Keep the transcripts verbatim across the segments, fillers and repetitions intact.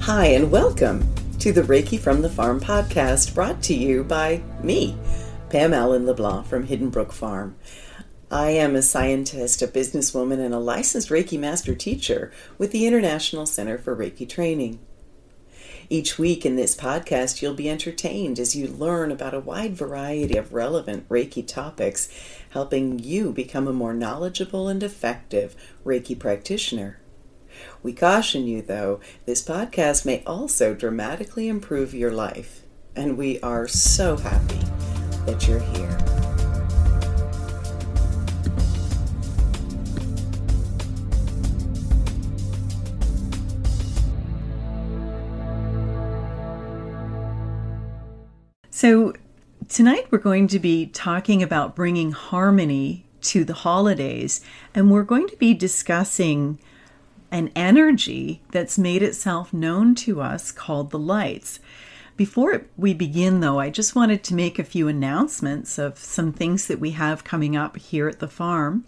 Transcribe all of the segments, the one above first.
Hi, and welcome to the Reiki from the Farm podcast, brought to you by me, Pam Allen LeBlanc from Hidden Brook Farm. I am a scientist, a businesswoman, and a licensed Reiki master teacher with the International Center for Reiki Training. Each week in this podcast, you'll be entertained as you learn about a wide variety of relevant Reiki topics, helping you become a more knowledgeable and effective Reiki practitioner. We caution you, though, this podcast may also dramatically improve your life, and we are so happy that you're here. So tonight we're going to be talking about bringing harmony to the holidays, and we're going to be discussing an energy that's made itself known to us called the lights. Before we begin, though, I just wanted to make a few announcements of some things that we have coming up here at the farm.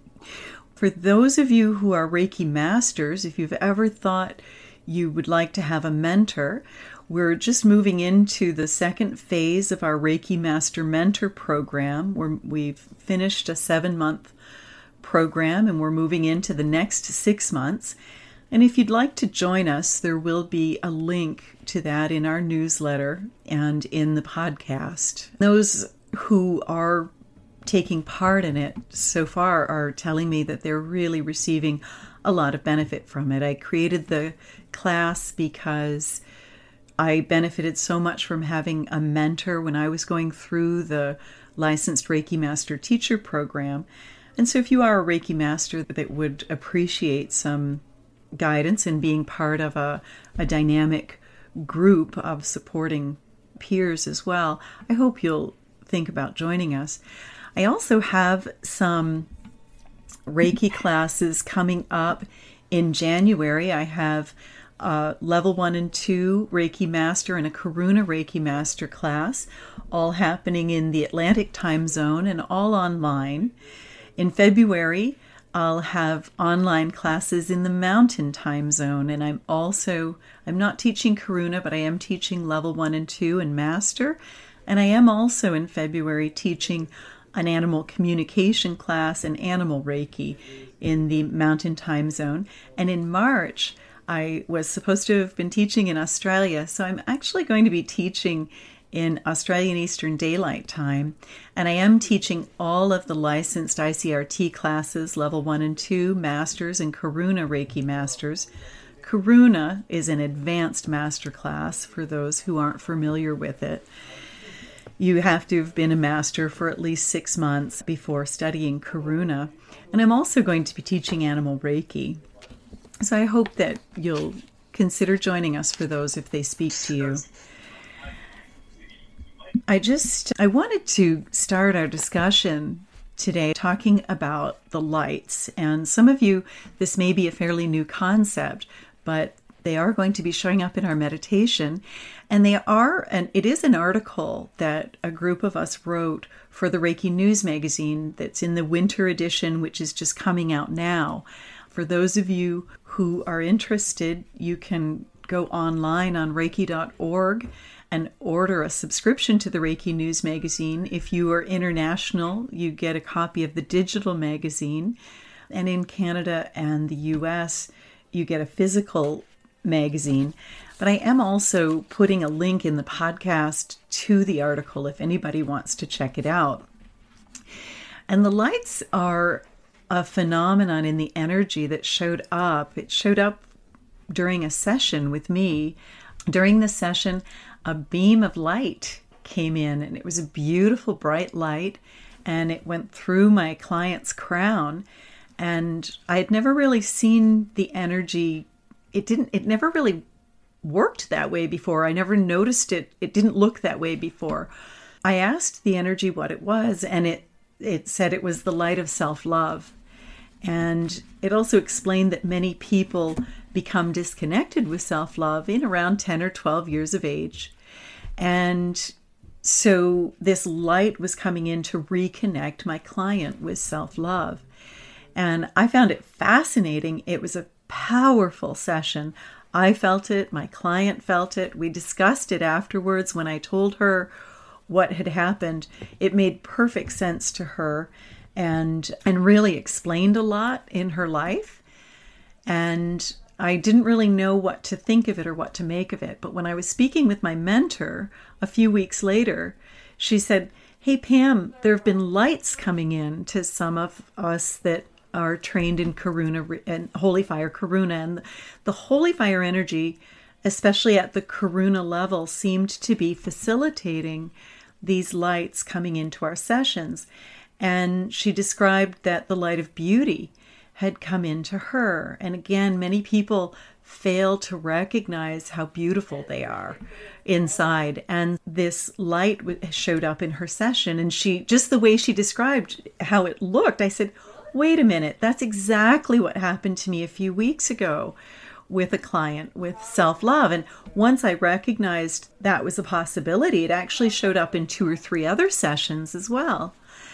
For those of you who are Reiki masters, if you've ever thought you would like to have a mentor, we're just moving into the second phase of our Reiki Master Mentor program, where we've finished a seven-month program and we're moving into the next six months. And if you'd like to join us, there will be a link to that in our newsletter and in the podcast. Those who are taking part in it so far are telling me that they're really receiving a lot of benefit from it. I created the class because I benefited so much from having a mentor when I was going through the licensed Reiki Master Teacher program. And so if you are a Reiki Master that would appreciate some guidance and being part of a, a dynamic group of supporting peers as well, I hope you'll think about joining us. I also have some Reiki classes coming up in January. I have a level one and two Reiki Master and a Karuna Reiki Master class, all happening in the Atlantic time zone and all online. In February, I'll have online classes in the Mountain time zone, and I'm also, I'm not teaching Karuna, but I am teaching level one and two and Master, and I am also in February teaching an animal communication class and animal Reiki in the Mountain time zone. And in March, I was supposed to have been teaching in Australia, so I'm actually going to be teaching in Australian Eastern Daylight Time, and I am teaching all of the licensed I C R T classes, level one and two, Masters, and Karuna Reiki Masters. Karuna is an advanced master class for those who aren't familiar with it. You have to have been a master for at least six months before studying Karuna, and I'm also going to be teaching Animal Reiki. So I hope that you'll consider joining us for those if they speak to you. I just, I wanted to start our discussion today talking about the lights. And some of you, this may be a fairly new concept, but they are going to be showing up in our meditation. And they are, and it is an article that a group of us wrote for the Reiki News magazine that's in the winter edition, which is just coming out now. For those of you who are interested, you can go online on reiki dot org and order a subscription to the Reiki News magazine. If you are international, you get a copy of the digital magazine. And in Canada and the U S, you get a physical magazine. But I am also putting a link in the podcast to the article if anybody wants to check it out. And the lights are a phenomenon in the energy that showed up. It showed up during a session with me. During the session, a beam of light came in, and it was a beautiful bright light, and it went through my client's crown. And I had never really seen the energy. It didn't, it never really worked that way before. I never noticed it. It didn't look that way before. I asked the energy what it was, and it, it said it was the light of self-love. And it also explained that many people become disconnected with self-love in around ten or twelve years of age. And so this light was coming in to reconnect my client with self-love. And I found it fascinating. It was a powerful session. I felt it. My client felt it. We discussed it afterwards when I told her what had happened. It made perfect sense to her and and really explained a lot in her life. And I didn't really know what to think of it or what to make of it. But when I was speaking with my mentor a few weeks later, she said, "Hey, Pam, there have been lights coming in to some of us that are trained in Karuna and Holy Fire Karuna. And the Holy Fire energy, especially at the Karuna level, seemed to be facilitating these lights coming into our sessions." And she described that the light of beauty had come into her. And again, many people fail to recognize how beautiful they are inside. And this light showed up in her session. And she, just the way she described how it looked, I said, wait a minute, that's exactly what happened to me a few weeks ago with a client with self-love. And once I recognized that was a possibility, it actually showed up in two or three other sessions as well.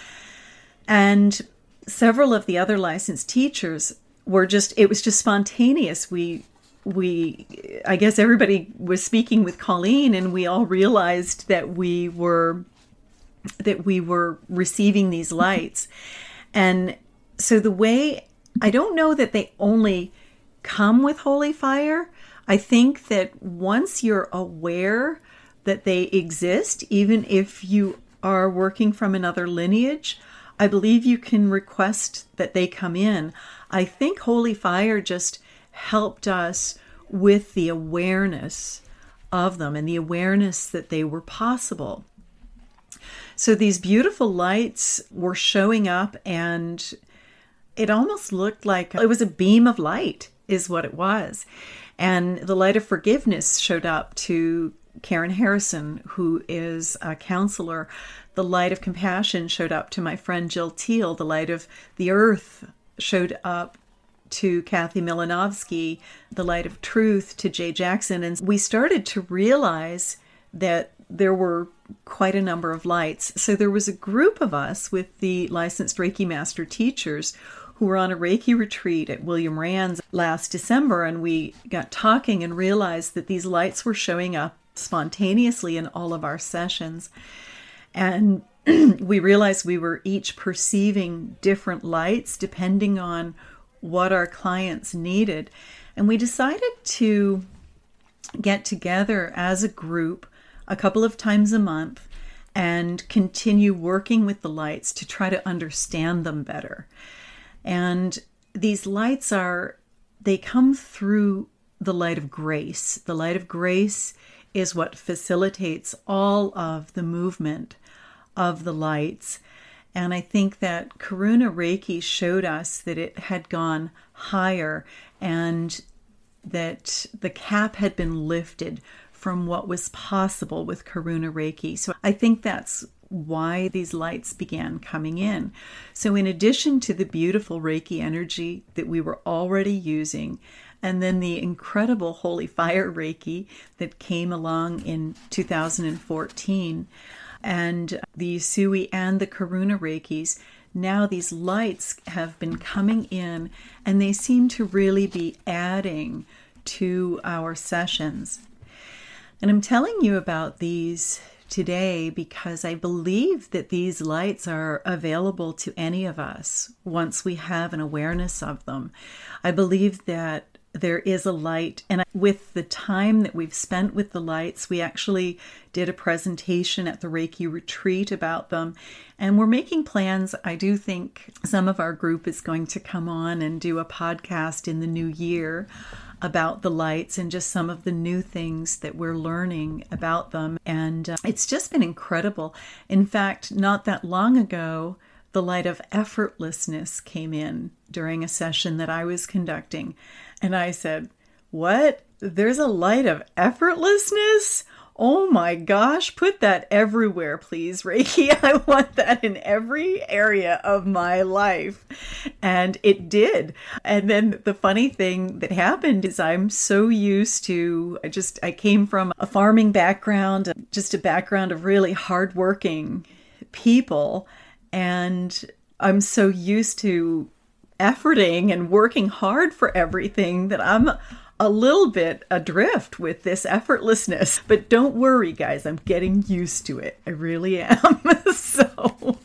And several of the other licensed teachers were just, it was just spontaneous. We, we, I guess everybody was speaking with Colleen, and we all realized that we were, that we were receiving these lights. And so the way, I don't know that they only come with Holy Fire. I think that once you're aware that they exist, even if you are working from another lineage, I believe you can request that they come in. I think Holy Fire just helped us with the awareness of them and the awareness that they were possible. So these beautiful lights were showing up, and it almost looked like it was a beam of light is what it was. And the light of forgiveness showed up to Karen Harrison, who is a counselor. The light of compassion showed up to my friend Jill Teal. The light of the earth showed up to Kathy Milanovsky. The light of truth to Jay Jackson. And we started to realize that there were quite a number of lights. So there was a group of us with the licensed Reiki Master teachers who were on a Reiki retreat at William Rand's last December, and we got talking and realized that these lights were showing up spontaneously in all of our sessions. And we realized we were each perceiving different lights depending on what our clients needed. And we decided to get together as a group a couple of times a month and continue working with the lights to try to understand them better. And these lights are, they come through the light of grace. The light of grace is what facilitates all of the movement of the lights. And I think that Karuna Reiki showed us that it had gone higher and that the cap had been lifted from what was possible with Karuna Reiki. So I think that's why these lights began coming in. So in addition to the beautiful Reiki energy that we were already using, and then the incredible Holy Fire Reiki that came along in two thousand fourteen, and the Usui and the Karuna Reikis, now these lights have been coming in, and they seem to really be adding to our sessions. And I'm telling you about these today because I believe that these lights are available to any of us once we have an awareness of them. I believe that there is a light, and with the time that we've spent with the lights, we actually did a presentation at the Reiki retreat about them, and we're making plans. I do think some of our group is going to come on and do a podcast in the new year about the lights and just some of the new things that we're learning about them. And uh, it's just been incredible. In fact, not that long ago, the light of effortlessness came in during a session that I was conducting. And I said, what? There's a light of effortlessness? Oh my gosh, put that everywhere, please, Reiki. I want that in every area of my life. And it did. And then the funny thing that happened is I'm so used to, I just, I came from a farming background, just a background of really hardworking people. And I'm so used to efforting and working hard for everything that I'm a little bit adrift with this effortlessness. But don't worry, guys, I'm getting used to it. I really am. so,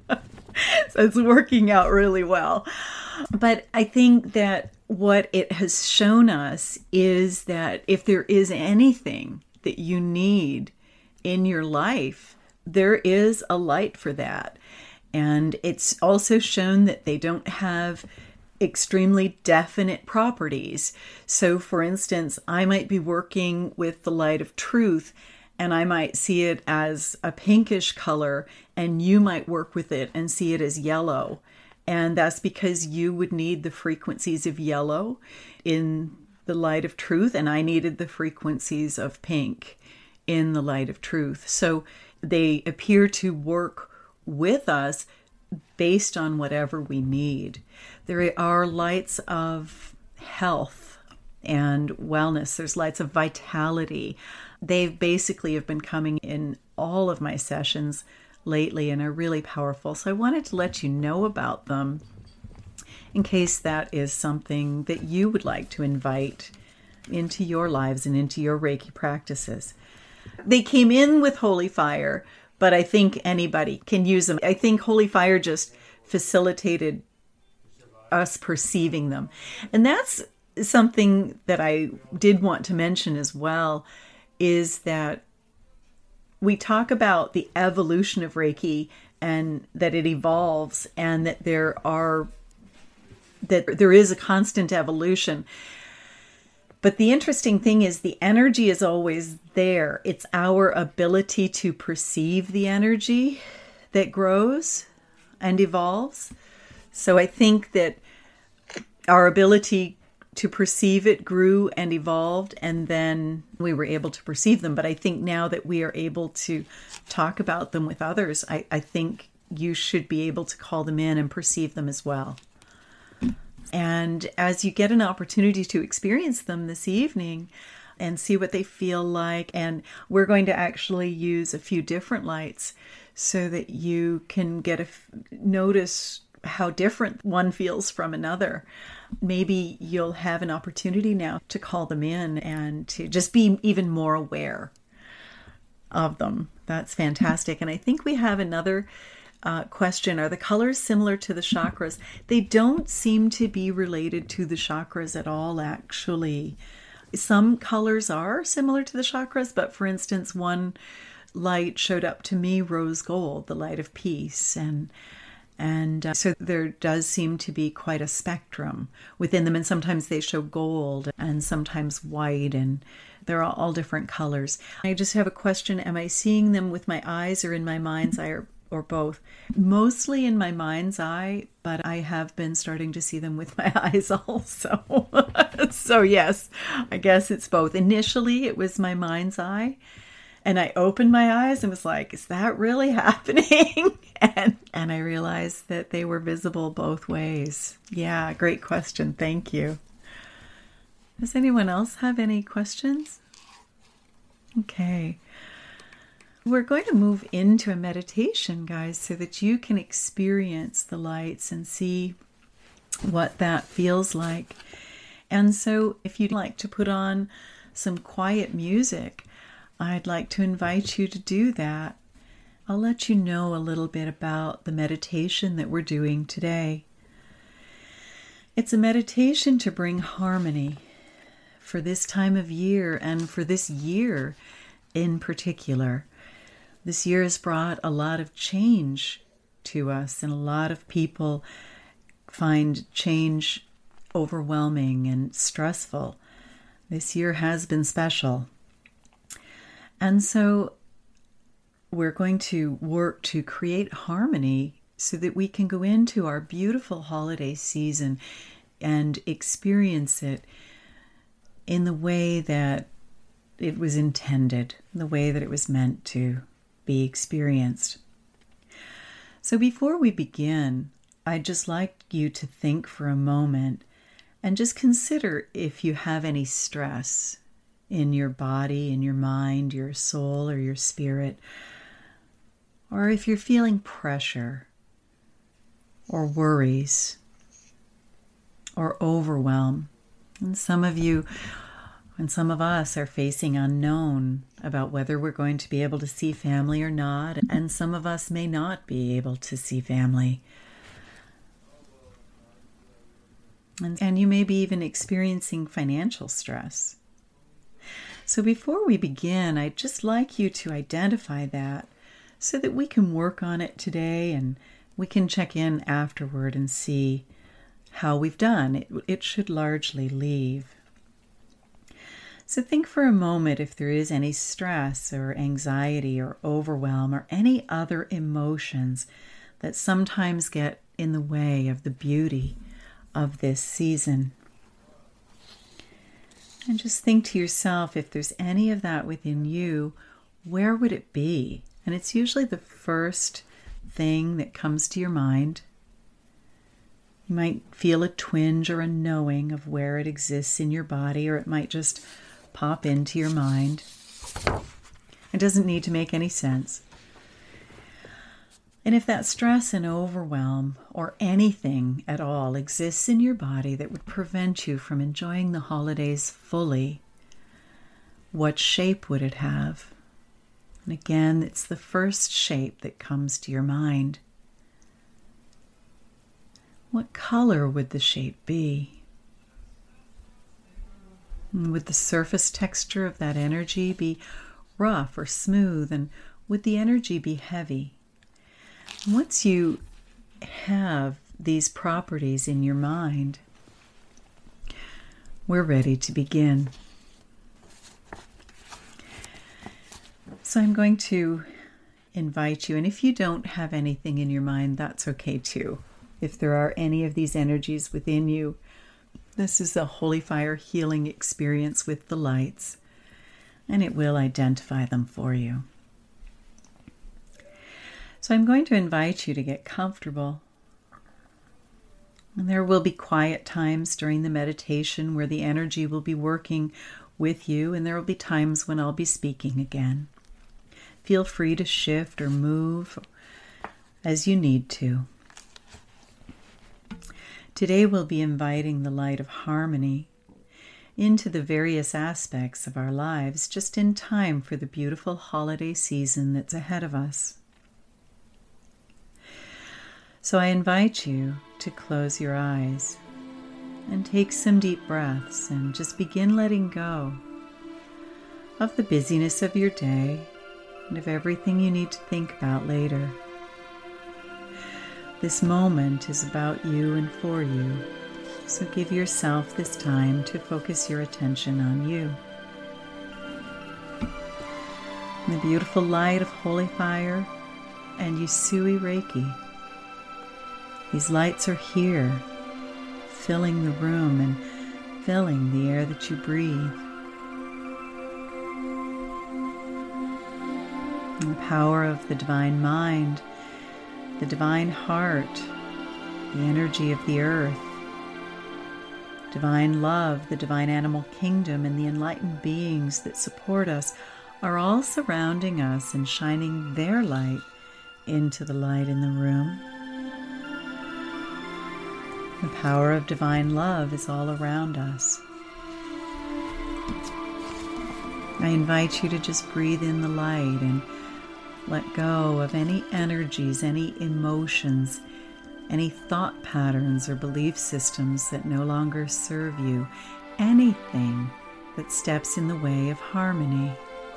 so it's working out really well. But I think that what it has shown us is that if there is anything that you need in your life, there is a light for that. And it's also shown that they don't have extremely definite properties. So for instance, I might be working with the light of truth and I might see it as a pinkish color, and you might work with it and see it as yellow. And that's because you would need the frequencies of yellow in the light of truth, and I needed the frequencies of pink in the light of truth. So they appear to work with us based on whatever we need. There are lights of health and wellness. There's lights of vitality. They basically have been coming in all of my sessions lately and are really powerful. So I wanted to let you know about them in case that is something that you would like to invite into your lives and into your Reiki practices. They came in with Holy Fire, but I think anybody can use them. I think Holy Fire just facilitated us perceiving them. And that's something that I did want to mention as well, is that we talk about the evolution of Reiki and that it evolves and that there are, that there is a constant evolution. But the interesting thing is the energy is always there. It's our ability to perceive the energy that grows and evolves. So I think that our ability to perceive it grew and evolved, and then we were able to perceive them. But I think now that we are able to talk about them with others, I, I think you should be able to call them in and perceive them as well. And as you get an opportunity to experience them this evening and see what they feel like, and we're going to actually use a few different lights so that you can get a notice how different one feels from another. Maybe you'll have an opportunity now to call them in and to just be even more aware of them. That's fantastic. And I think we have another Uh, question. Are the colors similar to the chakras? They don't seem to be related to the chakras at all, actually. Some colors are similar to the chakras, but for instance, one light showed up to me, rose gold, the light of peace. And and uh, so there does seem to be quite a spectrum within them. And sometimes they show gold and sometimes white, and they're all, all different colors. I just have a question. Am I seeing them with my eyes or in my mind's eye, or or both? Mostly in my mind's eye, but I have been starting to see them with my eyes also. So yes, I guess it's both. Initially, it was my mind's eye, and I opened my eyes and was like, is that really happening? and and I realized that they were visible both ways. Yeah, great question. Thank you. Does anyone else have any questions? Okay. We're going to move into a meditation, guys, so that you can experience the lights and see what that feels like. And so if you'd like to put on some quiet music, I'd like to invite you to do that. I'll let you know a little bit about the meditation that we're doing today. It's a meditation to bring harmony for this time of year and for this year in particular. This year has brought a lot of change to us, and a lot of people find change overwhelming and stressful. This year has been special. And so we're going to work to create harmony so that we can go into our beautiful holiday season and experience it in the way that it was intended, the way that it was meant to be experienced. So before we begin, I'd just like you to think for a moment and just consider if you have any stress in your body, in your mind, your soul, or your spirit, or if you're feeling pressure or worries or overwhelm. And some of you And some of us are facing unknown about whether we're going to be able to see family or not. And some of us may not be able to see family. And, and you may be even experiencing financial stress. So before we begin, I'd just like you to identify that so that we can work on it today and we can check in afterward and see how we've done. It, it should largely leave. So think for a moment if there is any stress or anxiety or overwhelm or any other emotions that sometimes get in the way of the beauty of this season. And just think to yourself, if there's any of that within you, where would it be? And it's usually the first thing that comes to your mind. You might feel a twinge or a knowing of where it exists in your body, or it might just pop into your mind. It doesn't need to make any sense. And if that stress and overwhelm or anything at all exists in your body that would prevent you from enjoying the holidays fully, what shape would it have? And again, it's the first shape that comes to your mind. What color would the shape be? And would the surface texture of that energy be rough or smooth? And would the energy be heavy? Once you have these properties in your mind, we're ready to begin. So I'm going to invite you, and if you don't have anything in your mind, that's okay too. If there are any of these energies within you, this is a holy fire healing experience with the lights, and it will identify them for you. So I'm going to invite you to get comfortable. And there will be quiet times during the meditation where the energy will be working with you, and there will be times when I'll be speaking again. Feel free to shift or move as you need to. Today we'll be inviting the light of harmony into the various aspects of our lives, just in time for the beautiful holiday season that's ahead of us. So I invite you to close your eyes and take some deep breaths and just begin letting go of the busyness of your day and of everything you need to think about later. This moment is about you and for you, so give yourself this time to focus your attention on you. The beautiful light of holy fire and Usui Reiki. These lights are here, filling the room and filling the air that you breathe. And the power of the divine mind, the divine heart, the energy of the earth, divine love, the divine animal kingdom, and the enlightened beings that support us are all surrounding us and shining their light into the light in the room. The power of divine love is all around us. I invite you to just breathe in the light and let go of any energies, any emotions, any thought patterns or belief systems that no longer serve you, anything that steps in the way of harmony.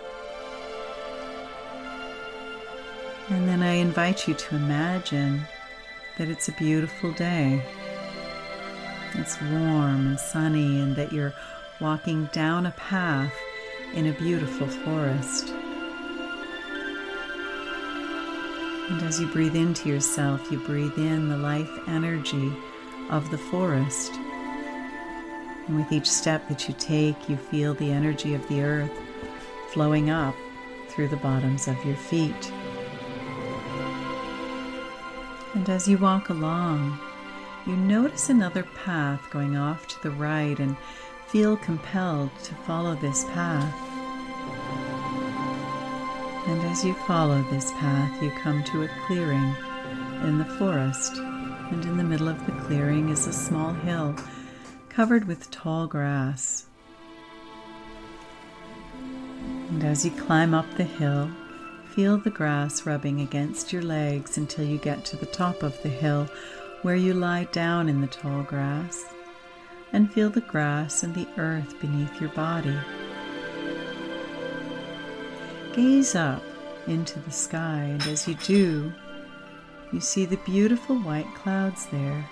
And then I invite you to imagine that it's a beautiful day. It's warm and sunny, and that you're walking down a path in a beautiful forest. And as you breathe into yourself, you breathe in the life energy of the forest. And with each step that you take, you feel the energy of the earth flowing up through the bottoms of your feet. And as you walk along, you notice another path going off to the right and feel compelled to follow this path. And as you follow this path, you come to a clearing in the forest, and in the middle of the clearing is a small hill covered with tall grass. And as you climb up the hill, feel the grass rubbing against your legs until you get to the top of the hill, where you lie down in the tall grass, and feel the grass and the earth beneath your body. Gaze up into the sky, and as you do, you see the beautiful white clouds there.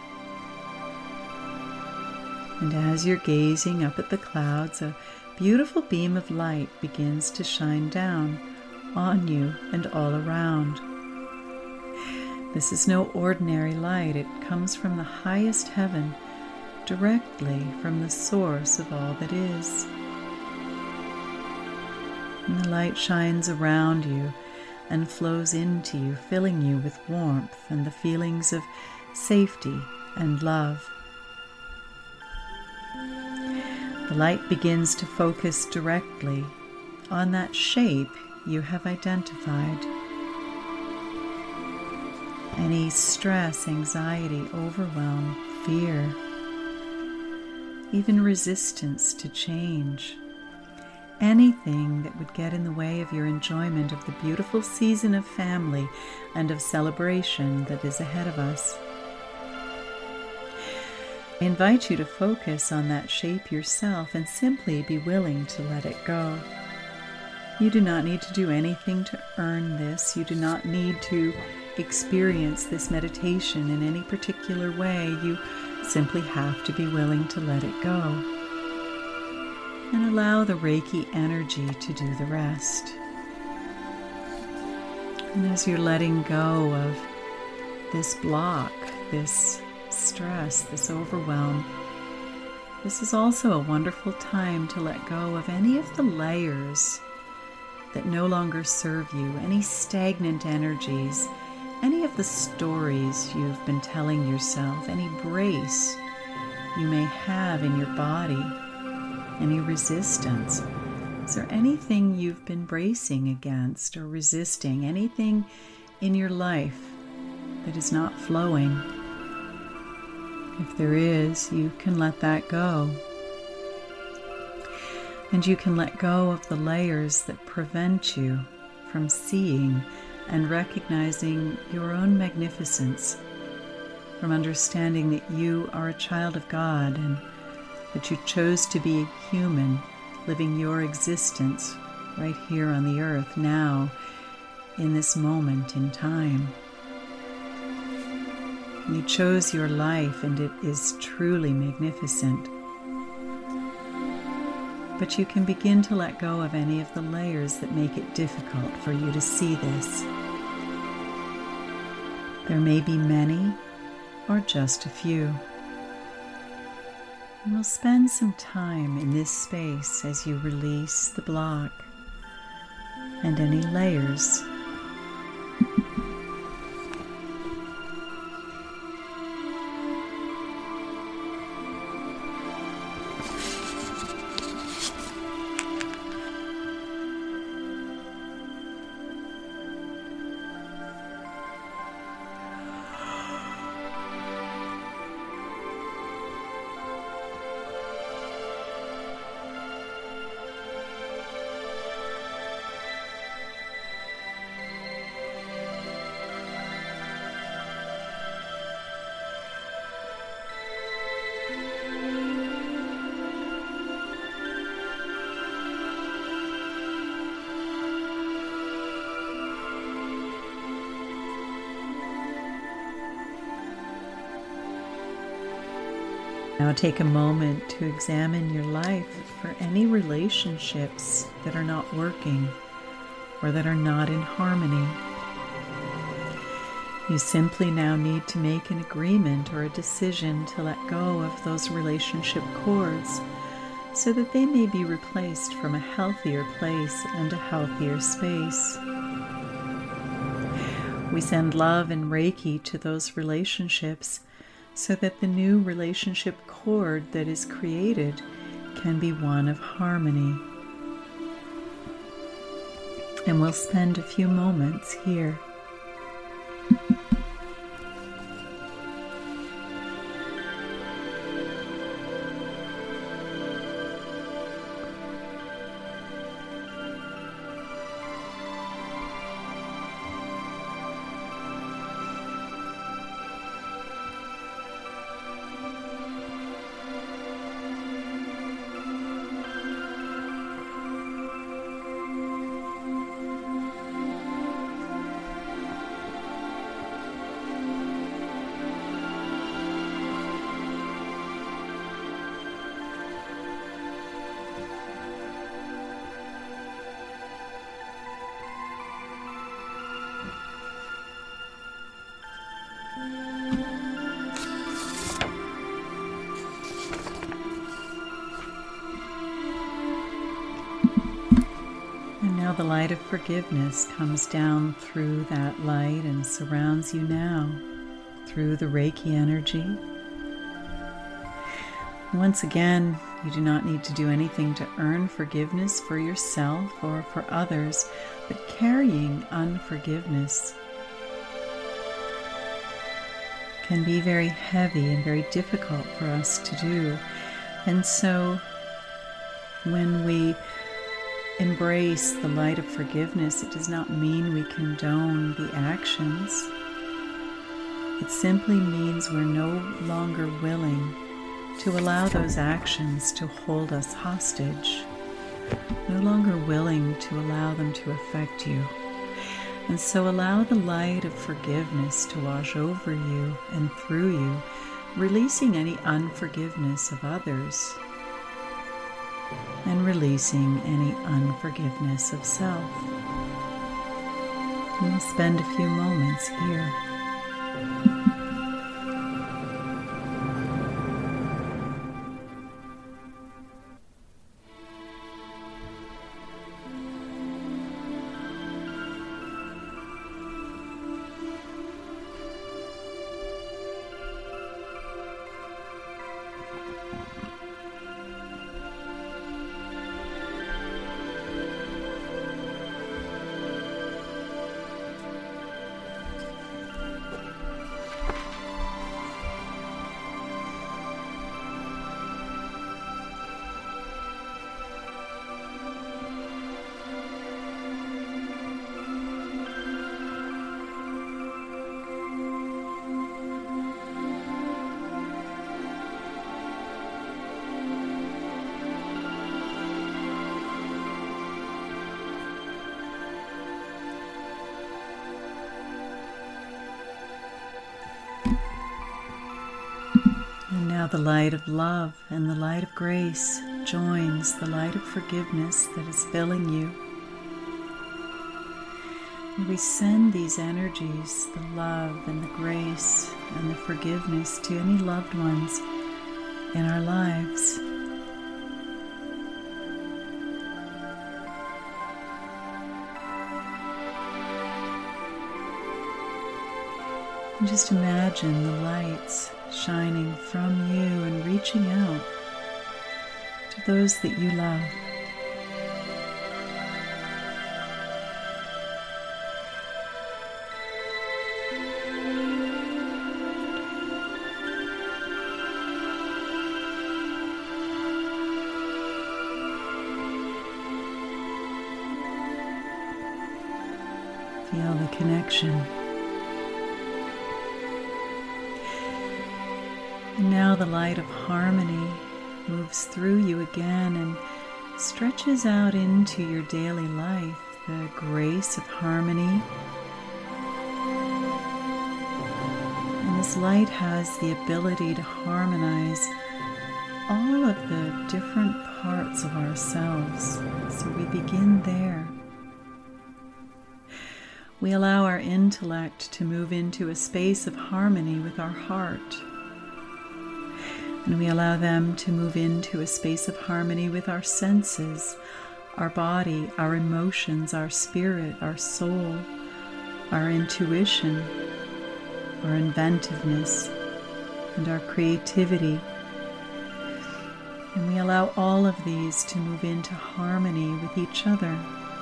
And as you're gazing up at the clouds, a beautiful beam of light begins to shine down on you and all around. This is no ordinary light. It comes from the highest heaven, directly from the source of all that is. And the light shines around you and flows into you, filling you with warmth and the feelings of safety and love. The light begins to focus directly on that shape you have identified. Any stress, anxiety, overwhelm, fear, even resistance to change, anything that would get in the way of your enjoyment of the beautiful season of family and of celebration that is ahead of us. I invite you to focus on that shape yourself and simply be willing to let it go. You do not need to do anything to earn this. You do not need to experience this meditation in any particular way. You simply have to be willing to let it go and allow the Reiki energy to do the rest. And as you're letting go of this block, this stress, this overwhelm, this is also a wonderful time to let go of any of the layers that no longer serve you, any stagnant energies, any of the stories you've been telling yourself, any brace you may have in your body, any resistance. Is there anything you've been bracing against or resisting, anything in your life that is not flowing? If there is, you can let that go. And you can let go of the layers that prevent you from seeing and recognizing your own magnificence, from understanding that you are a child of God and that you chose to be human, living your existence right here on the earth now, in this moment in time. You chose your life, and it is truly magnificent. But you can begin to let go of any of the layers that make it difficult for you to see this. There may be many or just a few. And we'll spend some time in this space as you release the block and any layers. Now take a moment to examine your life for any relationships that are not working or that are not in harmony. You simply now need to make an agreement or a decision to let go of those relationship cords so that they may be replaced from a healthier place and a healthier space. We send love and Reiki to those relationships so that the new relationship cord that is created can be one of harmony. And we'll spend a few moments here. the light of forgiveness comes down through that light and surrounds you now through the Reiki energy. Once again, you do not need to do anything to earn forgiveness for yourself or for others, but carrying unforgiveness can be very heavy and very difficult for us to do. And so when we embrace the light of forgiveness, it does not mean we condone the actions. It simply means we're no longer willing to allow those actions to hold us hostage, no longer willing to allow them to affect you. And so allow the light of forgiveness to wash over you and through you, releasing any unforgiveness of others and releasing any unforgiveness of self. And we'll spend a few moments here. Now the light of love and the light of grace joins the light of forgiveness that is filling you. And we send these energies, the love and the grace and the forgiveness, to any loved ones in our lives. And just imagine the lights shining from you and reaching out to those that you love. Feel the connection. And now the light of harmony moves through you again and stretches out into your daily life, the grace of harmony. And this light has the ability to harmonize all of the different parts of ourselves. So we begin there. We allow our intellect to move into a space of harmony with our heart. And we allow them to move into a space of harmony with our senses, our body, our emotions, our spirit, our soul, our intuition, our inventiveness, and our creativity. And we allow all of these to move into harmony with each other.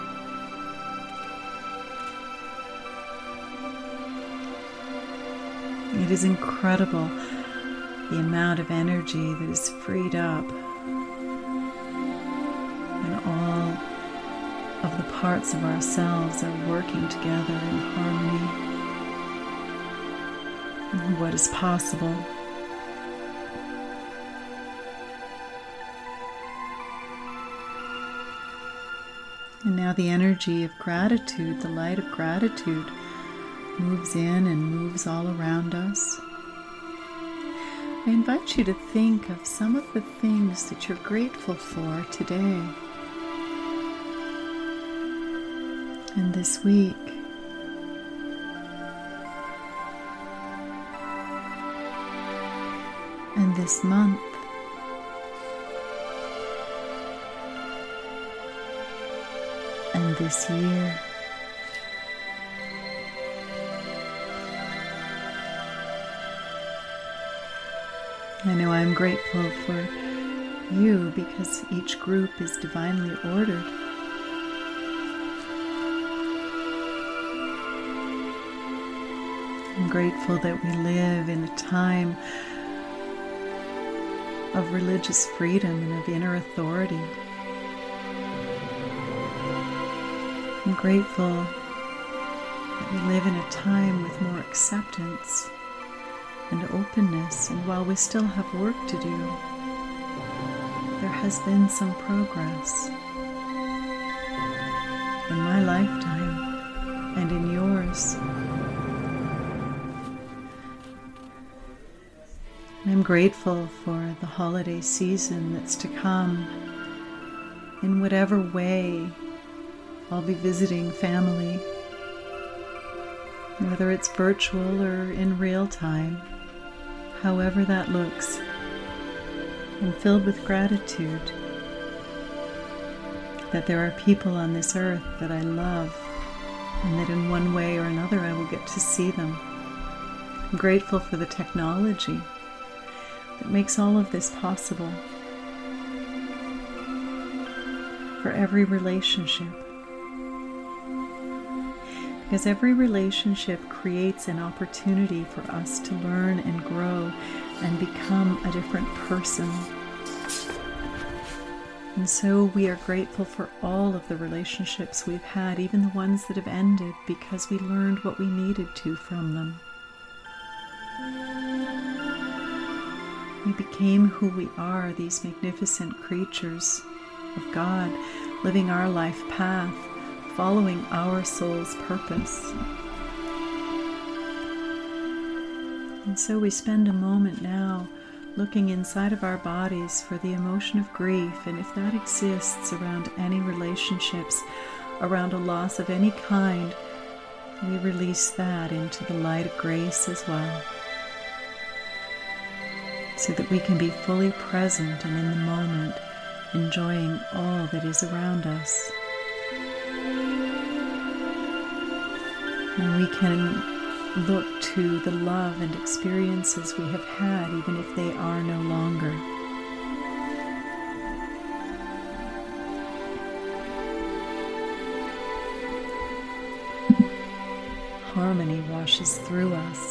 It is incredible the amount of energy that is freed up, and all of the parts of ourselves are working together in harmony. And what is possible. And now the energy of gratitude, the light of gratitude, moves in and moves all around us. I invite you to think of some of the things that you're grateful for today and this week. And this month. And this year. I know I'm grateful for you because each group is divinely ordered. I'm grateful that we live in a time of religious freedom and of inner authority. I'm grateful that we live in a time with more acceptance and openness, and while we still have work to do, there has been some progress in my lifetime and in yours. I'm grateful for the holiday season that's to come. In whatever way, I'll be visiting family, whether it's virtual or in real time. However that looks, I'm filled with gratitude that there are people on this earth that I love, and that in one way or another I will get to see them. I'm grateful for the technology that makes all of this possible, for every relationship, because every relationship creates an opportunity for us to learn and grow and become a different person. And so we are grateful for all of the relationships we've had, even the ones that have ended, because we learned what we needed to from them. We became who we are, these magnificent creatures of God, living our life path, following our soul's purpose. And so we spend a moment now looking inside of our bodies for the emotion of grief, and if that exists around any relationships, around a loss of any kind, we release that into the light of grace as well, so that we can be fully present and in the moment, enjoying all that is around us. And we can look to the love and experiences we have had, even if they are no longer. Harmony washes through us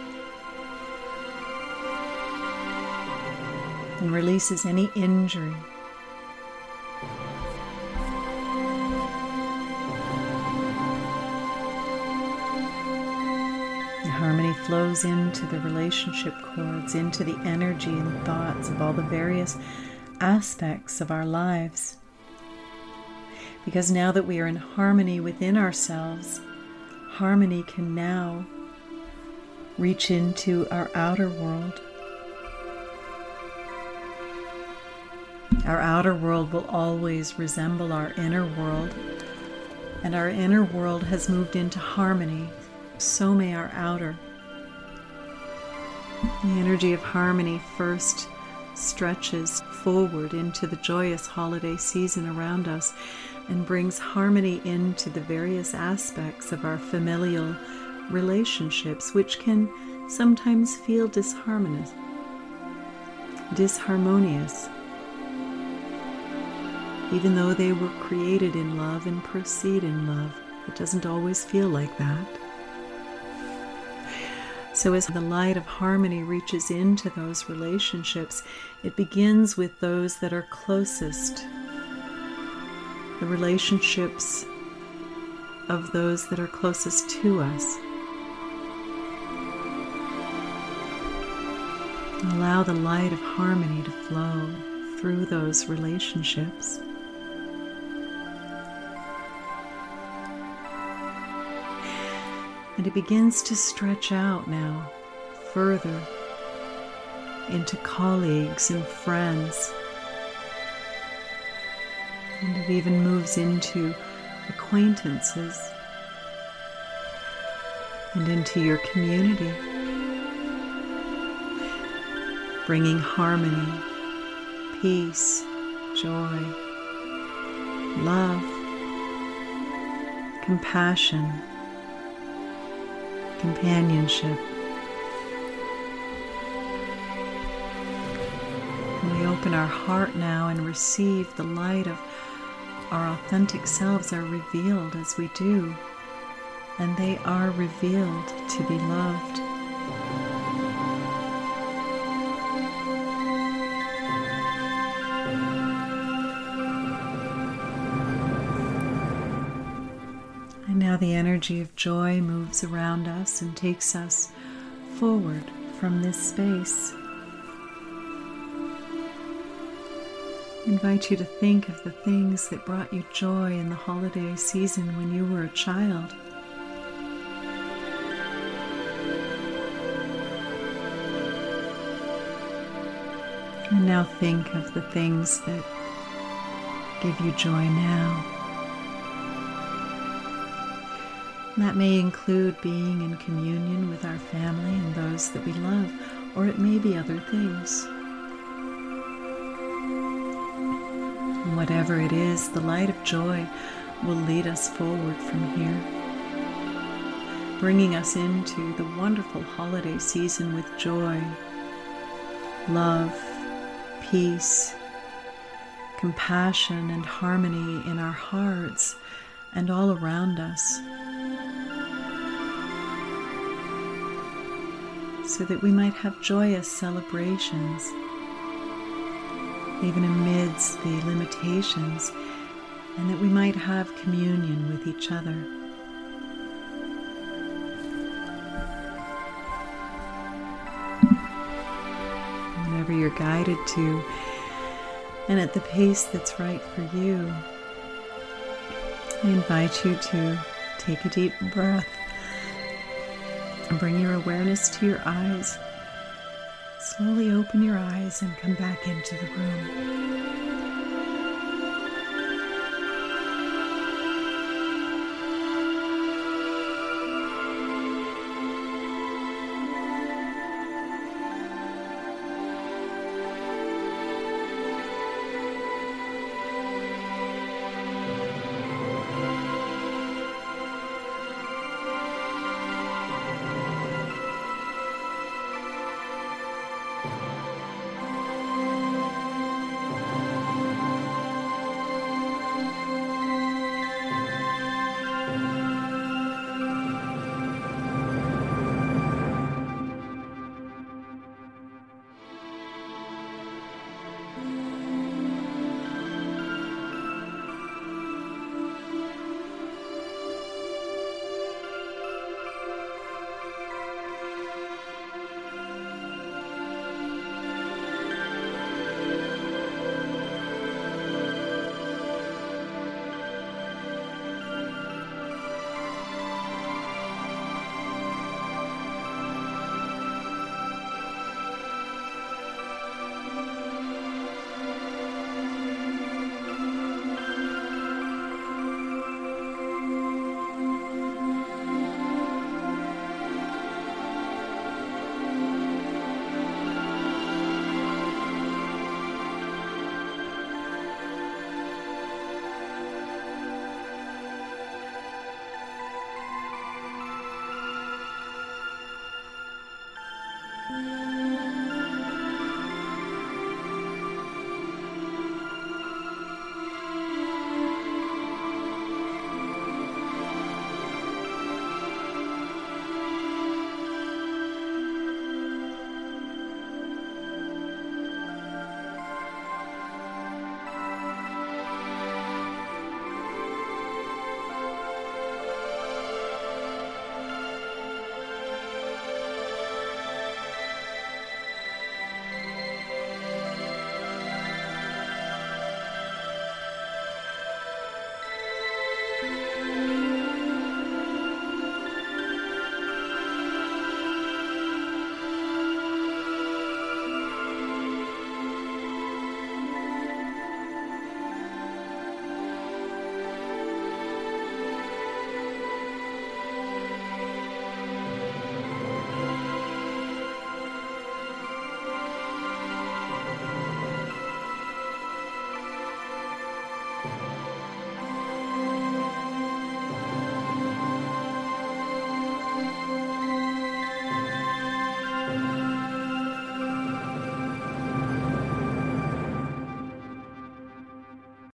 and releases any injury. Harmony flows into the relationship chords, into the energy and thoughts of all the various aspects of our lives. Because now that we are in harmony within ourselves, harmony can now reach into our outer world. Our outer world will always resemble our inner world, and our inner world has moved into harmony. So may our outer. The energy of harmony first stretches forward into the joyous holiday season around us and brings harmony into the various aspects of our familial relationships, which can sometimes feel disharmonious. disharmonious, even though they were created in love and proceed in love. It doesn't always feel like that. So as the light of harmony reaches into those relationships, it begins with those that are closest, the relationships of those that are closest to us. Allow the light of harmony to flow through those relationships. And it begins to stretch out now further into colleagues and friends. And it even moves into acquaintances and into your community, bringing harmony, peace, joy, love, compassion, companionship. And we open our heart now and receive the light of our authentic selves are revealed as we do, and they are revealed to be loved. And now the energy of joy moves around us and takes us forward from this space. I invite you to think of the things that brought you joy in the holiday season when you were a child. And now think of the things that give you joy now. That may include being in communion with our family and those that we love, or it may be other things. And whatever it is, the light of joy will lead us forward from here, bringing us into the wonderful holiday season with joy, love, peace, compassion, and harmony in our hearts and all around us, so that we might have joyous celebrations, even amidst the limitations, and that we might have communion with each other. Whenever you're guided to, and at the pace that's right for you, I invite you to take a deep breath and bring your awareness to your eyes. Slowly open your eyes and come back into the room.